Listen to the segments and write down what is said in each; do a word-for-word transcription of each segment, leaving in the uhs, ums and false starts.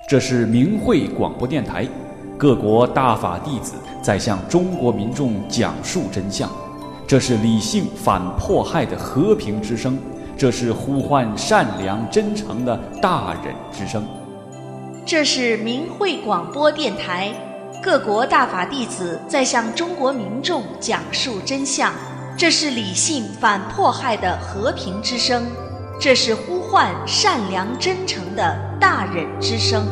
这是明慧广播电台，各国大法弟子在向中国民众讲述真相。这是理性反迫害的和平之声，这是呼唤善良真诚的大忍之声。 这是明慧广播电台，各国大法弟子在向中国民众讲述真相。这是理性反迫害的和平之声，这是呼唤善良真诚的大忍之声。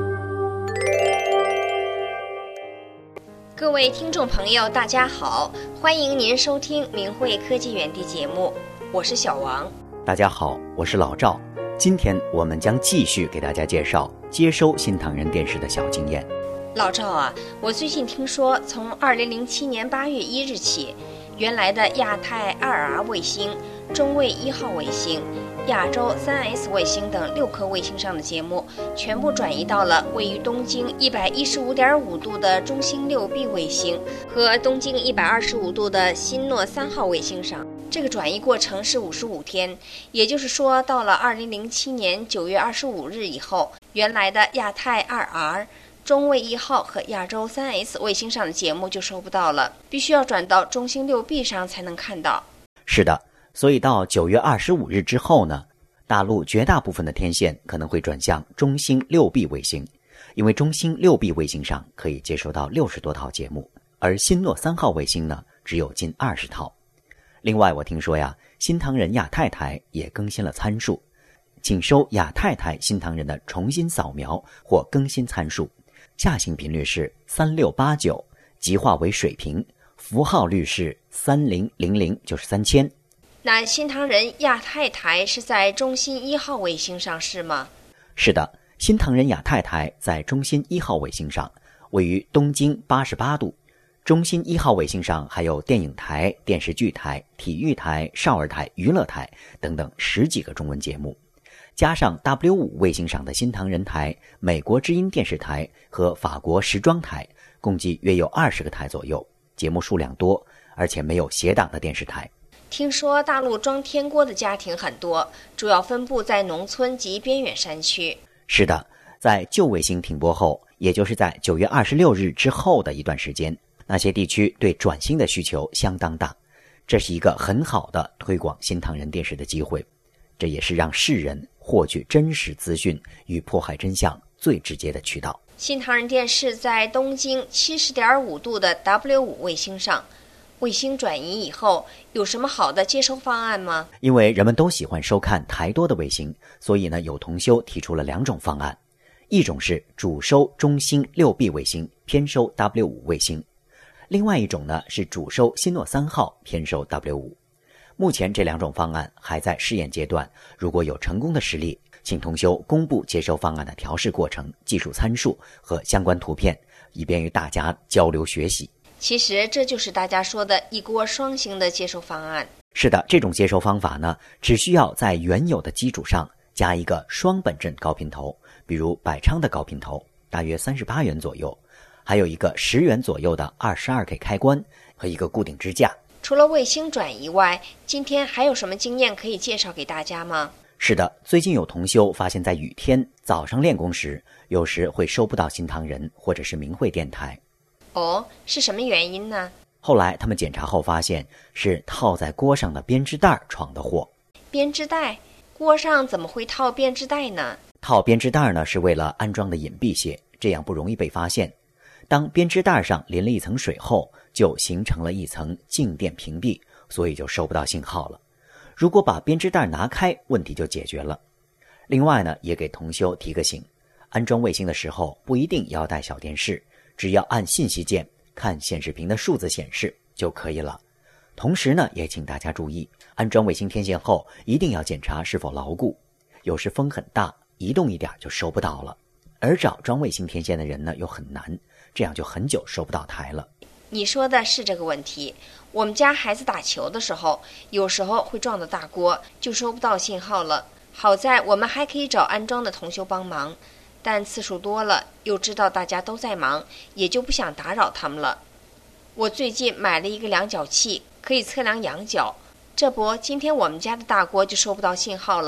各位听众朋友，大家好，欢迎您收听明慧科技园地节目，我是小王。 大家好，我是老赵。今天我们将继续给大家介绍接收新唐人电视的小经验。 老赵啊，我最近听说，从二零零七年八月一日起，原来的亚太 二 R 卫星、中卫一号卫星、亚洲 三 S 卫星等六颗卫星上的节目，全部转移到了位于东经一百一十五点五度的中星六 B 卫星和东经一百二十五度的新诺三号卫星上。这个转移过程是五十五天，也就是说，到了二零零七年九月二十五日以后，原来的亚太 二 R、中卫一号和亚洲 三 S 卫星上的节目就收不到了，必须要转到中星六 B 上才能看到。 是的，所以到九月二十五日之后呢，大陆绝大部分的天线可能会转向中星六 B 卫星，因为中星六 B 卫星上可以接收到六十多套节目，而新诺三号卫星呢，只有近二十套。另外我听说呀，新唐人亚太台也更新了参数，请收亚太台新唐人的重新扫描或更新参数，下行频率是三六八九，极化为水平，符号率是三零零零，就是三千。 那新唐人亚太台是在中新一号卫星上是吗？ 是的，新唐人亚太台在中新一号卫星上，位于东经八十八度。中新一号卫星上还有电影台、电视剧台、体育台、少儿台、娱乐台等等十几个中文节目，加上 W 五 卫星上的新唐人台、美国之音电视台和法国时装台，共计约有二十个台左右，节目数量多，而且没有斜档的电视台。 听说大陆装天锅的家庭很多，主要分布在农村及边远山区。 是的，在旧卫星停播后，也就是在九月二十六日之后的一段时间，那些地区对转新的需求相当大，这是一个很好的推广新唐人电视的机会，这也是让世人获取真实资讯与迫害真相最直接的渠道。 新唐人电视在东经 七十点五度的 W 五 卫星上，卫星转移以后有什么好的接收方案吗？ 因为人们都喜欢收看台多的卫星，所以呢，有同修提出了两种方案，一种是主收中星六 B 卫星，偏收 W 五 卫星，另外一种呢是主收新诺三号，偏收 W 五。目前这两种方案还在试验阶段，如果有成功的实例，请同修公布接收方案的调试过程、技术参数和相关图片，以便于大家交流学习。 其实这就是大家说的一锅双星的接收方案。 是的，这种接收方法呢，只需要在原有的基础上加一个双本阵高频头，比如百昌的高频头，大约三十八元左右，还有一个十元左右的 二十二K 开关和一个固定支架。 除了卫星转移外，今天还有什么经验可以介绍给大家吗？ 是的，最近有同修发现在雨天早上练功时，有时会收不到新唐人或者是明慧电台。 哦，是什么原因呢？ 后来他们检查后发现是套在锅上的编织袋闯的祸。 编织袋？锅上怎么会套编织袋呢？ 套编织袋呢，是为了安装的隐蔽些，这样不容易被发现。当编织袋上淋了一层水后，就形成了一层静电屏蔽，所以就收不到信号了。如果把编织袋拿开，问题就解决了。另外呢，也给同修提个醒，安装卫星的时候不一定要带小电视，只要按信息键看显示屏的数字显示就可以了。同时呢，也请大家注意，安装卫星天线后一定要检查是否牢固，有时风很大，移动一点就收不到了。而找装卫星天线的人呢又很难，这样就很久收不到台了。 你说的是这个问题。我们家孩子打球的时候，有时候会撞到大锅，就收不到信号了。好在我们还可以找安装的同修帮忙，但次数多了，又知道大家都在忙，也就不想打扰他们了。我最近买了一个量角器，可以测量仰角，这不，今天我们家的大锅就收不到信号了。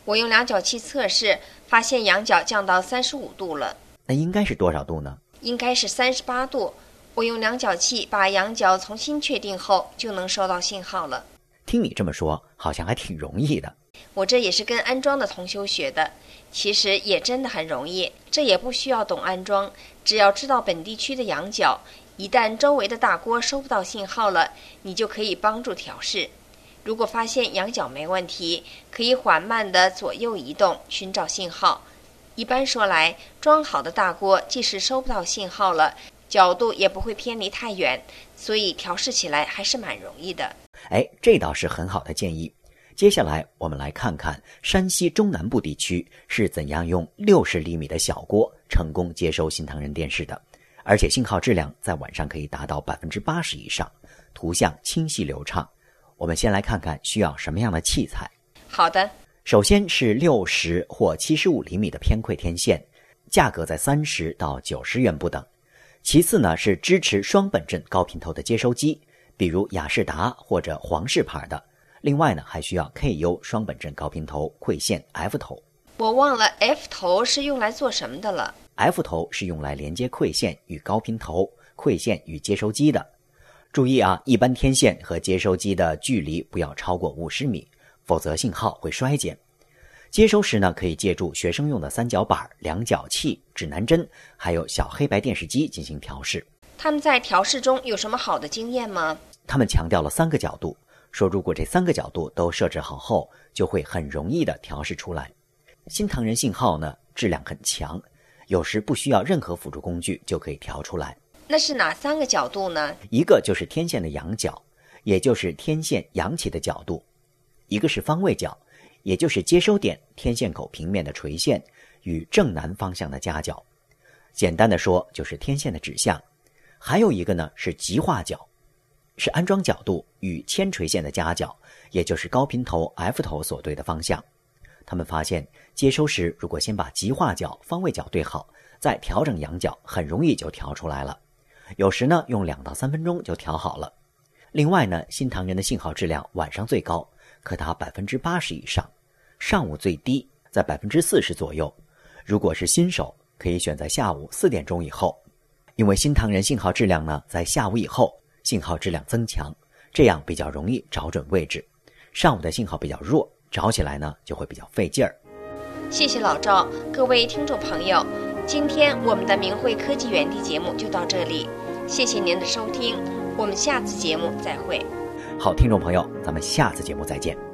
我用量角器测试，发现仰角降到三十五度了。 那应该是多少度呢？ 应该是三十八度。我用量角器把仰角重新确定后，就能收到信号了。 听你这么说，好像还挺容易的。 我这也是跟安装的同修学的，其实也真的很容易，这也不需要懂安装，只要知道本地区的仰角，一旦周围的大锅收不到信号了，你就可以帮助调试。如果发现仰角没问题，可以缓慢地左右移动，寻找信号。一般说来，装好的大锅即使收不到信号了，角度也不会偏离太远，所以调试起来还是蛮容易的。 哎，这倒是很好的建议。接下来我们来看看山西中南部地区是怎样用六十厘米的小锅成功接收新唐人电视的，而且信号质量在晚上可以达到百分之八十以上，图像清晰流畅。我们先来看看需要什么样的器材。 好的， 首先是六十或七十五厘米的偏馈天线，价格在三十到九十元不等。其次呢是支持双本振高频头的接收机，比如雅士达或者皇氏牌的。另外呢，还需要 K U 双本振高频头馈线 F 头。 我忘了 F 头是用来做什么的了。 F 头是用来连接馈线与高频头、馈线与接收机的。注意啊，一般天线和接收机的距离不要超过五十米，否则信号会衰减。接收时呢，可以借助学生用的三角板、量角器、指南针，还有小黑白电视机进行调试。 他们在调试中有什么好的经验吗？ 他们强调了三个角度，说如果这三个角度都设置好后，就会很容易的调试出来。新唐人信号呢，质量很强，有时不需要任何辅助工具就可以调出来。 那是哪三个角度呢？ 一个就是天线的仰角，也就是天线扬起的角度；一个是方位角，也就是接收点天线口平面的垂线与正南方向的夹角。简单的说，就是天线的指向。还有一个呢是极化角，是安装角度与铅垂线的夹角，也就是高频头 F 头所对的方向。他们发现接收时如果先把极化角、方位角对好，再调整仰角，很容易就调出来了。有时呢用两到三分钟就调好了。另外呢，新唐人的信号质量晚上最高，可达百分之八十以上，上午最低在百分之四十左右。如果是新手，可以选在下午四点钟以后，因为新唐人信号质量呢在下午以后信号质量增强，这样比较容易找准位置。上午的信号比较弱，找起来呢就会比较费劲儿。 谢谢老赵，各位听众朋友，今天我们的明慧科技园地节目就到这里，谢谢您的收听，我们下次节目再会。 好，听众朋友，咱们下次节目再见。